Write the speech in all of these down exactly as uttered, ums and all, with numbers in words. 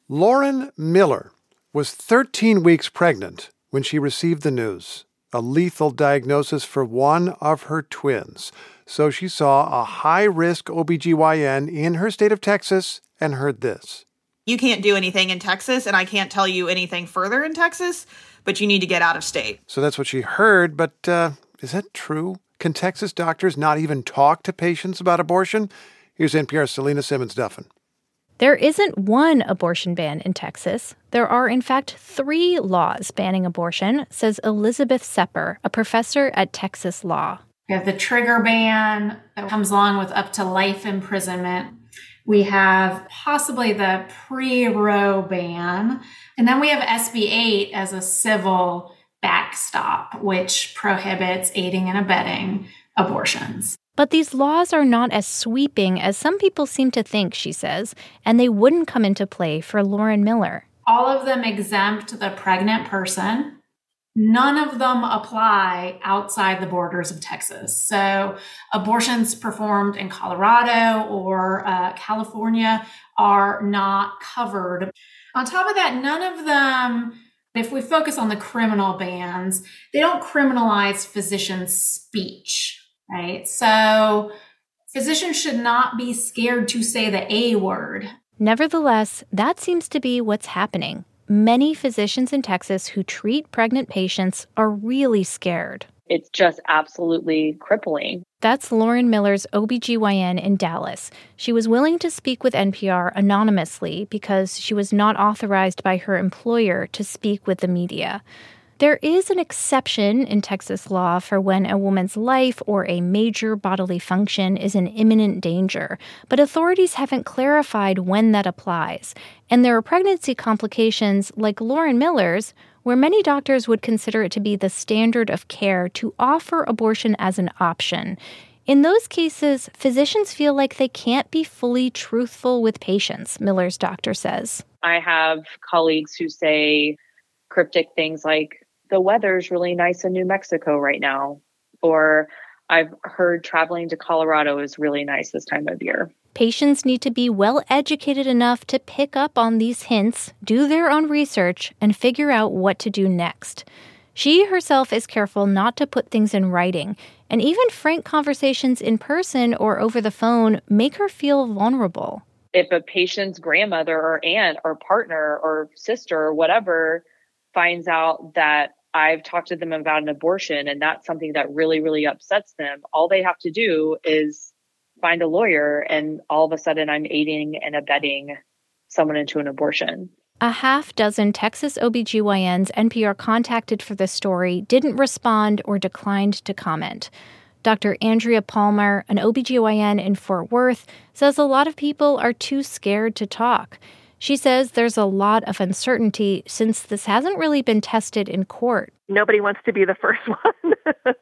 Lauren Miller was thirteen weeks pregnant when she received the news, a lethal diagnosis for one of her twins. So she saw a high-risk O B G Y N in her state of Texas and heard this. You can't do anything in Texas, and I can't tell you anything further in Texas, but you need to get out of state. So that's what she heard, but uh, is that true? Can Texas doctors not even talk to patients about abortion? Here's N P R's Selena Simmons-Duffin. There isn't one abortion ban in Texas. There are, in fact, three laws banning abortion, says Elizabeth Sepper, a professor at Texas Law. We have the trigger ban that comes along with up to life imprisonment. We have possibly the pre-Roe ban. And then we have S B eight as a civil backstop, which prohibits aiding and abetting abortions. But these laws are not as sweeping as some people seem to think, she says, and they wouldn't come into play for Lauren Miller. All of them exempt the pregnant person. None of them apply outside the borders of Texas. So abortions performed in Colorado or uh, California are not covered. On top of that, none of them, if we focus on the criminal bans, they don't criminalize physician speech. Right? So physicians should not be scared to say the A word. Nevertheless, that seems to be what's happening. Many physicians in Texas who treat pregnant patients are really scared. It's just absolutely crippling. That's Lauren Miller's O B G Y N in Dallas. She was willing to speak with N P R anonymously because she was not authorized by her employer to speak with the media. There is an exception in Texas law for when a woman's life or a major bodily function is in imminent danger, but authorities haven't clarified when that applies. And there are pregnancy complications like Lauren Miller's, where many doctors would consider it to be the standard of care to offer abortion as an option. In those cases, physicians feel like they can't be fully truthful with patients, Miller's doctor says. I have colleagues who say cryptic things like, the weather's really nice in New Mexico right now. Or I've heard traveling to Colorado is really nice this time of year. Patients need to be well educated enough to pick up on these hints, do their own research, and figure out what to do next. She herself is careful not to put things in writing, and even frank conversations in person or over the phone make her feel vulnerable. If a patient's grandmother or aunt or partner or sister or whatever finds out that I've talked to them about an abortion and that's something that really, really upsets them, all they have to do is find a lawyer and all of a sudden I'm aiding and abetting someone into an abortion. A half dozen Texas O B G Y Ns N P R contacted for this story didn't respond or declined to comment. Doctor Andrea Palmer, an O B G Y N in Fort Worth, says a lot of people are too scared to talk. She says there's a lot of uncertainty since this hasn't really been tested in court. Nobody wants to be the first one.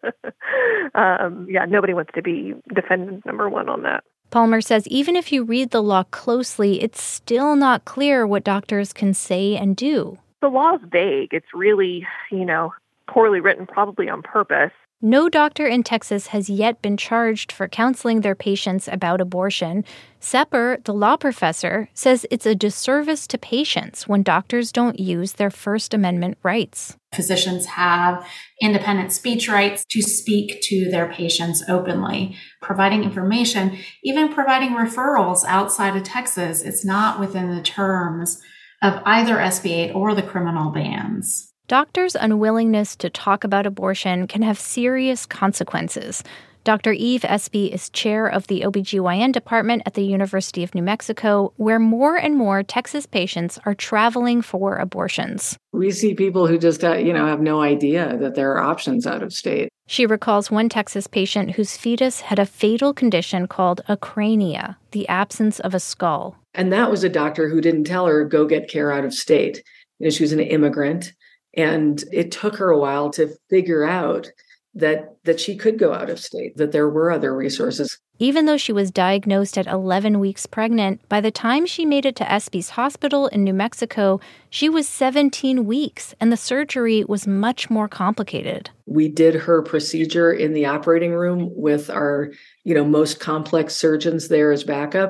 um, yeah, nobody wants to be defendant number one on that. Palmer says even if you read the law closely, it's still not clear what doctors can say and do. The law is vague. It's really, you know, poorly written, probably on purpose. No doctor in Texas has yet been charged for counseling their patients about abortion. Sepper, the law professor, says it's a disservice to patients when doctors don't use their First Amendment rights. Physicians have independent speech rights to speak to their patients openly, providing information, even providing referrals outside of Texas. It's not within the terms of either S B eight or the criminal bans. Doctors' unwillingness to talk about abortion can have serious consequences. Doctor Eve Espy is chair of the O B G Y N department at the University of New Mexico, where more and more Texas patients are traveling for abortions. We see people who just, uh, you know, have no idea that there are options out of state. She recalls one Texas patient whose fetus had a fatal condition called acrania, the absence of a skull. And that was a doctor who didn't tell her, go get care out of state. You know, she was an immigrant. And it took her a while to figure out that that she could go out of state, that there were other resources. Even though she was diagnosed at eleven weeks pregnant, by the time she made it to Espy's hospital in New Mexico, she was seventeen weeks, and the surgery was much more complicated. We did her procedure in the operating room with our, you know, most complex surgeons there as backup,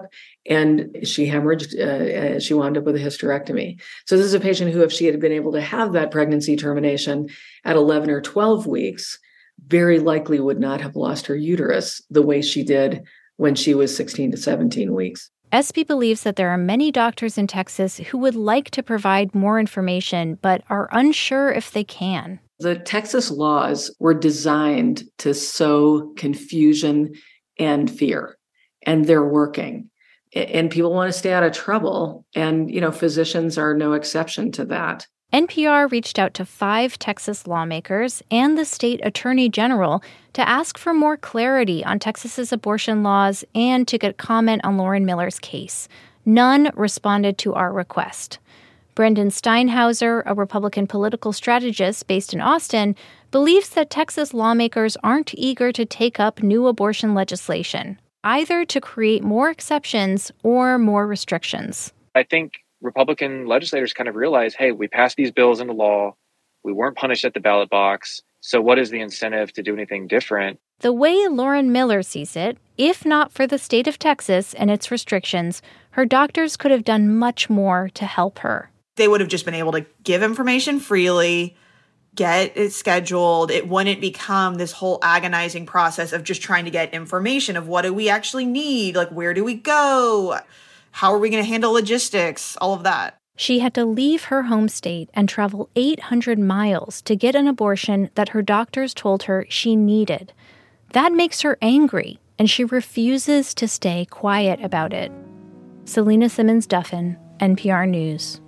and she hemorrhaged. Uh, she wound up with a hysterectomy. So this is a patient who, if she had been able to have that pregnancy termination at eleven or twelve weeks, very likely would not have lost her uterus the way she did when she was sixteen to seventeen weeks. Espy believes that there are many doctors in Texas who would like to provide more information, but are unsure if they can. The Texas laws were designed to sow confusion and fear, and they're working. And people want to stay out of trouble, and, you know, physicians are no exception to that. N P R reached out to five Texas lawmakers and the state attorney general to ask for more clarity on Texas's abortion laws and to get comment on Lauren Miller's case. None responded to our request. Brendan Steinhauser, a Republican political strategist based in Austin, believes that Texas lawmakers aren't eager to take up new abortion legislation, either to create more exceptions or more restrictions. I think Republican legislators kind of realize, hey, we passed these bills into law. We weren't punished at the ballot box. So what is the incentive to do anything different? The way Lauren Miller sees it, if not for the state of Texas and its restrictions, her doctors could have done much more to help her. They would have just been able to give information freely, get it scheduled. It wouldn't become this whole agonizing process of just trying to get information of what do we actually need? Like, where do we go? How are we going to handle logistics? All of that. She had to leave her home state and travel eight hundred miles to get an abortion that her doctors told her she needed. That makes her angry, and she refuses to stay quiet about it. Selena Simmons Duffin, N P R News.